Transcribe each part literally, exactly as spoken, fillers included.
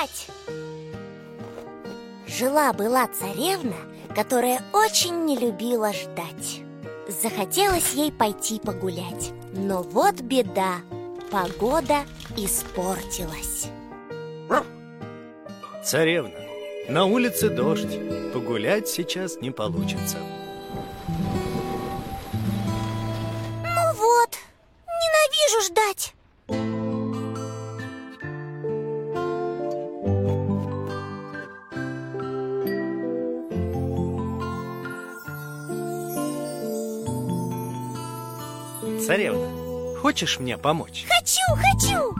ждать! Жила-была царевна, которая очень не любила ждать. Захотелось ей пойти погулять. Но вот беда, погода испортилась. Царевна, на улице дождь, погулять сейчас не получится. Ну вот, ненавижу ждать. Царевна, хочешь мне помочь? Хочу, хочу!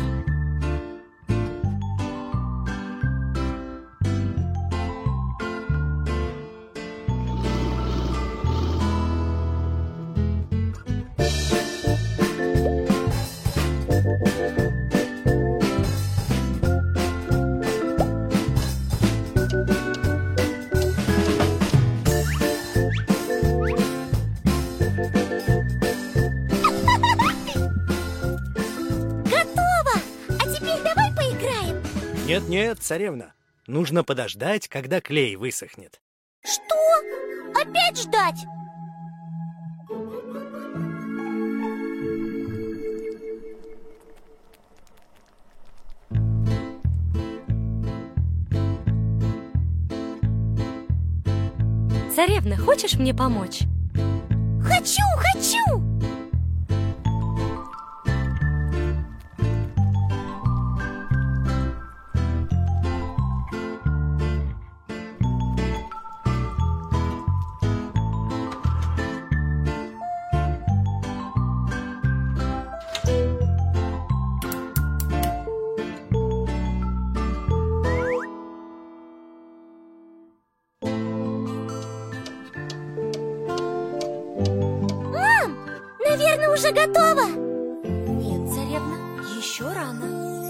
Нет-нет, царевна, нужно подождать, когда клей высохнет. Что? Опять ждать? Царевна, хочешь мне помочь? Хочу, хочу! Наверное, уже готово. Нет, царевна, еще рано.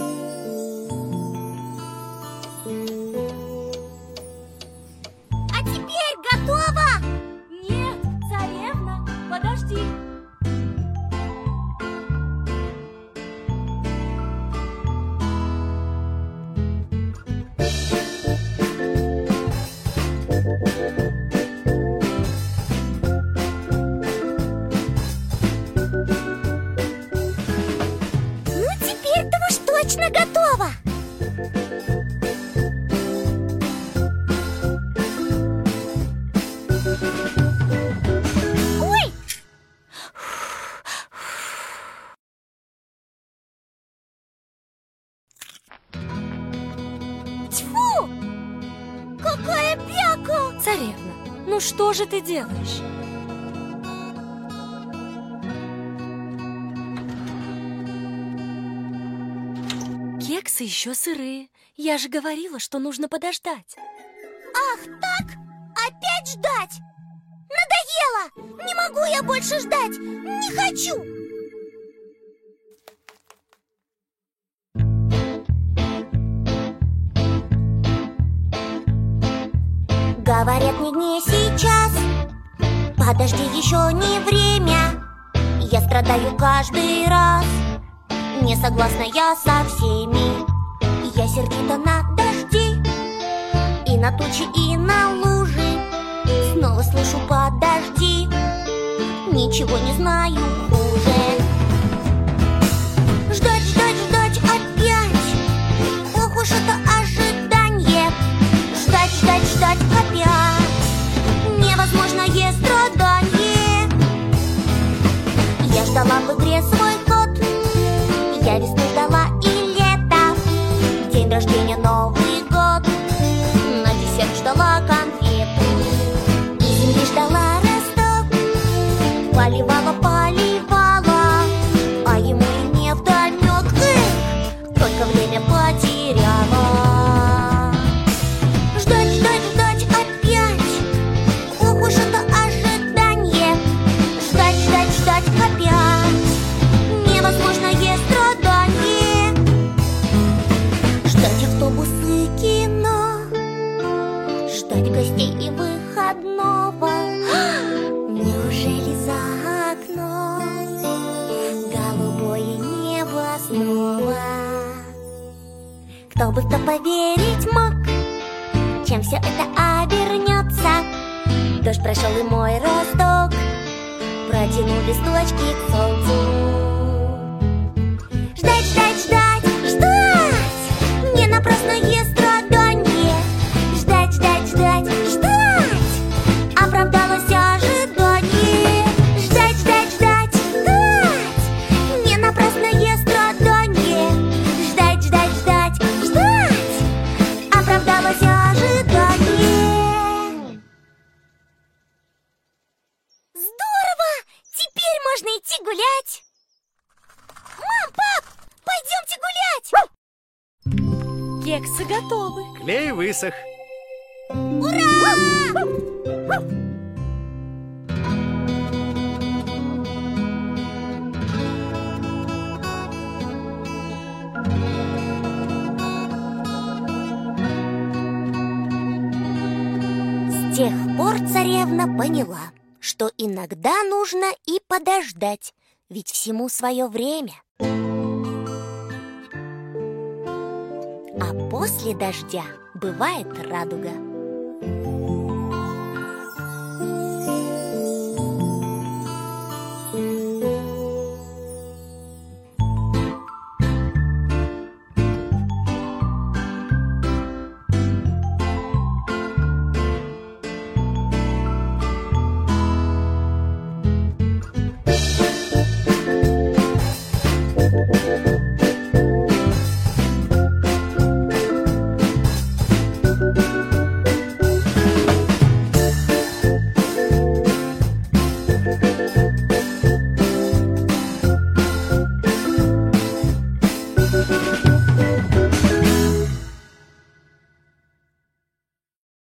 А теперь готово. Нет, царевна, подожди. Точно готово! Ой! Тьфу! Какая бяка! Царевна, ну что же ты делаешь? Кексы еще сырые. Я же говорила, что нужно подождать. Ах так? Опять ждать? Надоело! Не могу я больше ждать! Не хочу! Говорят, не не сейчас. Подожди, еще не время. Я страдаю каждый раз. Не согласна я со всеми. Я сердита на дожди, и на тучи, и на лужи. Снова слышу подожди. Ничего не знаю хуже. Ждать, ждать, ждать опять. Ох уж это ожидание. Ждать, ждать, ждать опять. Невозможное страдание. Я ждала в игре свой ход. Я весну ждала и лето, день рождения, Новый год. На десерт ждала конфеты, и земли ждала росток. Поливала, поливала, а ему и не вдомек. Эх, только время потеряла. Ждать, ждать, ждать опять. Ох уж это ожидание. Ждать, ждать, ждать опять. Невозможное страдание. Кто бы кто поверить мог, чем все это обернется. Дождь прошел и мой росток протянул листочки к солнцу. Ждать, ждать, ждать, ждать, не напрасное страдание. Ждать, ждать, ждать, ждать, оправдалось ожидание. Ждать, ждать, ждать, ждать, не напрасное страдание. Ждать, ждать, ждать, ждать, оправдалось ожидание. Здорово! Теперь можно идти гулять. Мам, пап, пойдемте гулять. Кексы готовы. Клей высох. Ура! С тех пор царевна поняла, что иногда нужно и подождать, ведь всему свое время. А после дождя бывает радуга.